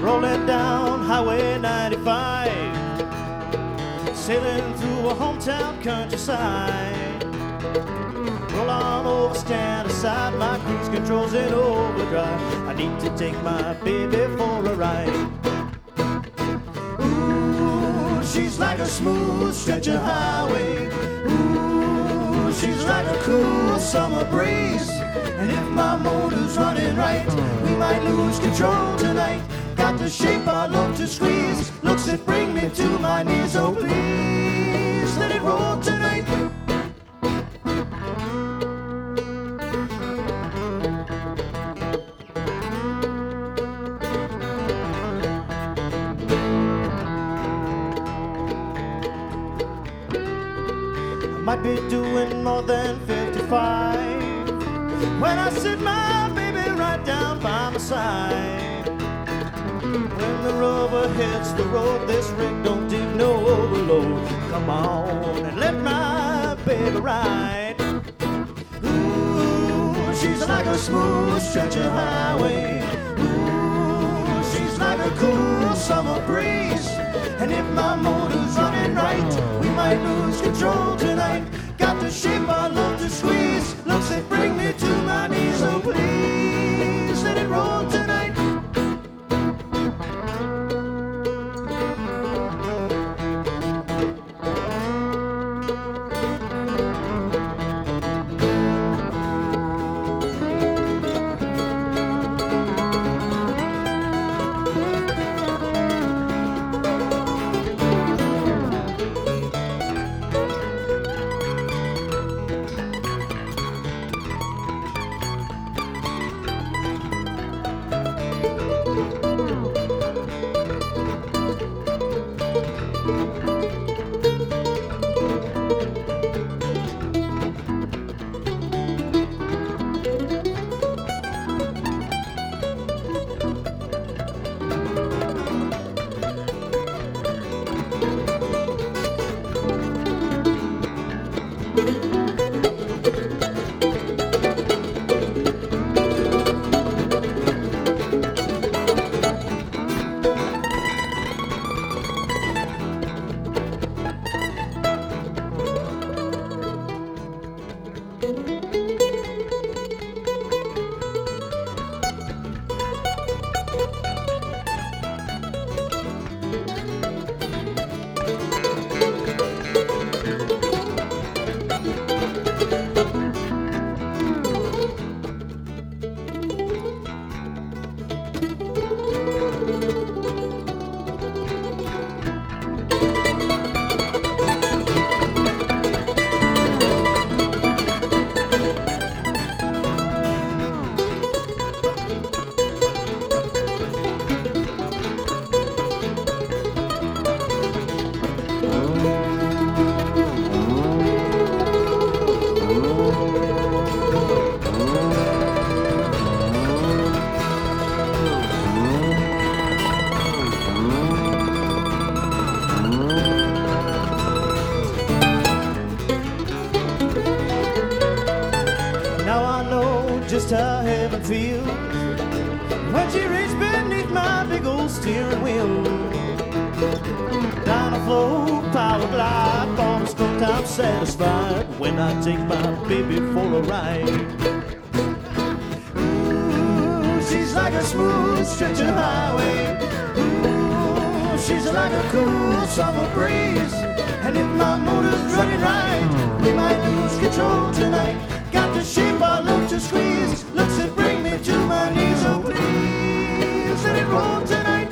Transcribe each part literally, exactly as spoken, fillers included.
rolling down Highway ninety-five, sailing through a hometown countryside. Roll on over, stand aside, my cruise control's in overdrive. I need to take my baby for a ride. Ooh, she's like a smooth stretch of highway. Ooh, she's like a cool summer breeze. And if my motor's running right, we might lose control tonight. Got the shape I love to squeeze, looks that bring me to my knees. Oh please, let it roll tonight. Might be doing more than fifty-five when I sit my baby right down by my side. When the rubber hits the road, this rig don't do no overload. Come on and let my baby ride. Ooh, she's like a smooth stretch of highway. Ooh, she's like a cool summer breeze. And if my motor's running right, we might lose control tonight. Got the shape I love to squeeze, looks that bring me to my knees. Oh please, let it roll tonight. Just how heaven feels when she reached beneath my big old steering wheel. Down a flow, power glide, on a stroke, I'm satisfied when I take my baby for a ride. Ooh, she's like a smooth stretch of highway. Ooh, she's like a cool summer breeze. And if my motor's running right, we might lose control tonight. Got the shape I love to squeeze, looks that bring me to my knees. Oh please, let it roll tonight.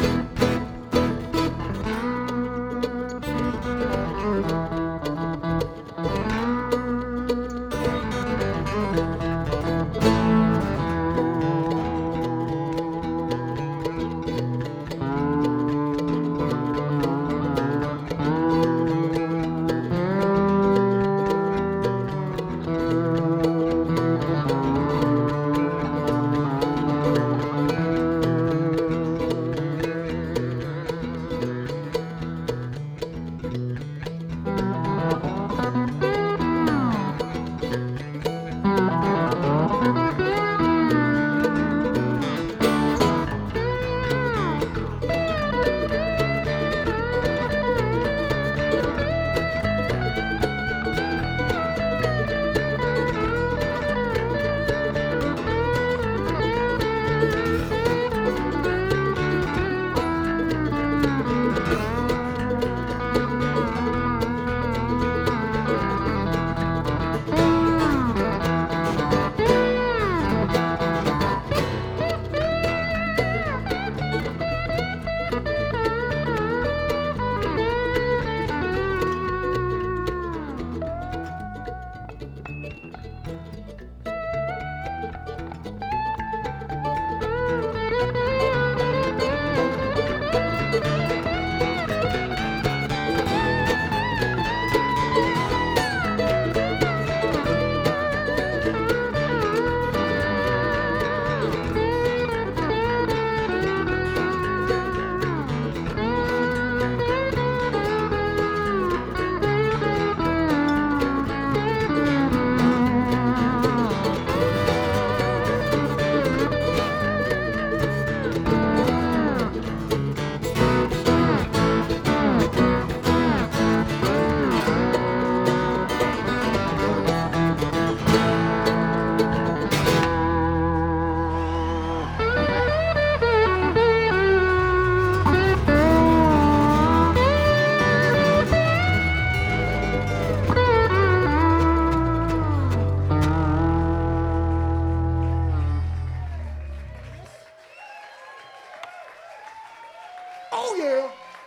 Oh, yeah.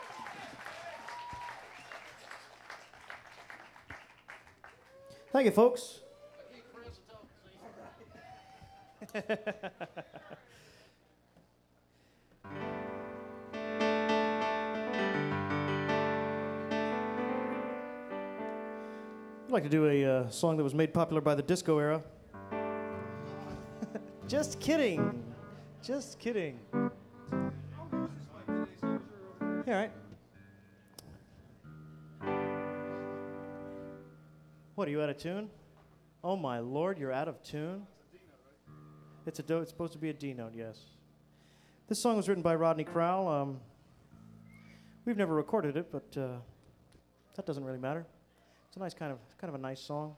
Thank you, folks. I'd like to do a uh, song that was made popular by the disco era. Just kidding. Just kidding. All right. What, are you out of tune? Oh, my Lord, you're out of tune? It's a do. It's supposed to be a D note, yes. This song was written by Rodney Crowell. Um, we've never recorded it, but uh, that doesn't really matter. It's a nice kind of kind of a nice song.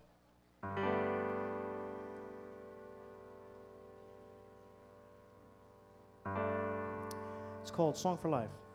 It's called Song for Life.